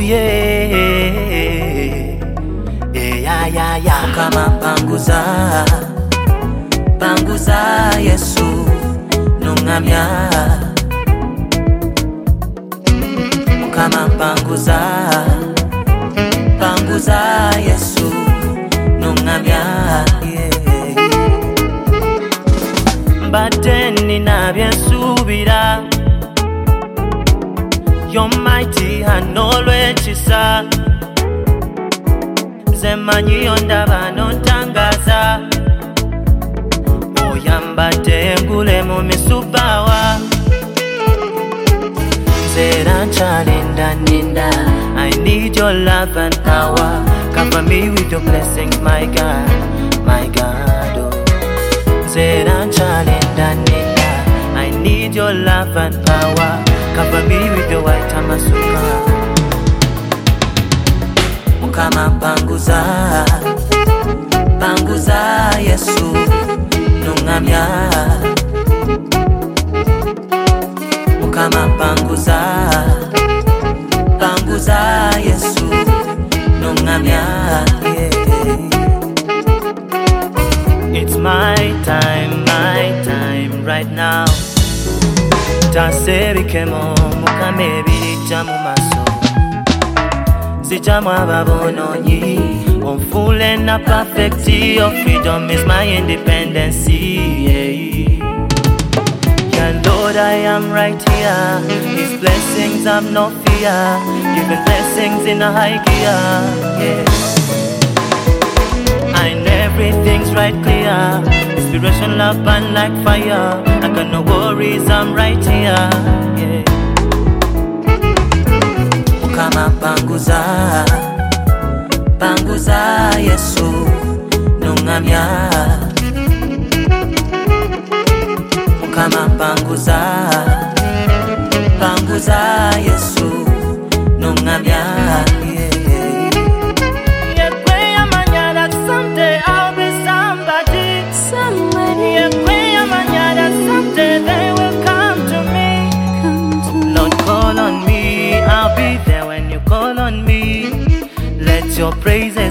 yeah, yeah, yeah, yeah. Kama panguza Yesu nungamya. Kama panguza Yesu nungamya, yeah. Bateni na byensubira, you're mighty and always chisa. Zemanyi ondaba nontangaza, oyambate ngule mu misubawa. Zera chalinda ninda, I need your love and power. Cover me with your blessings, my God, my God. Oh. Zera chalinda ninda, I need your love and power. Cover me with your white amasuka. Kama panguza Yesu nungamya. Kama panguza Yesu nungamya, yeah. It's my time right now. Tasebikemo mukame birija mu maso. Sijamu ababononyi, onfule na perfecti. Your freedom is my independency, yeah. Yeah, Lord, I am right here. His blessings have no fear. Giving blessings in a high gear, yeah. And everything's right clear. Inspiration, love, burn like fire. I got no worries, I'm right here, yeah. Kama panguza Yesu nungamya. Kama panguza Yesu nungamya, yeah. Yeah, pray that someday I'll be somebody. Yeah, pray that someday they will come to me. Lord, call on me, I'll be there when you call on me. Let your praise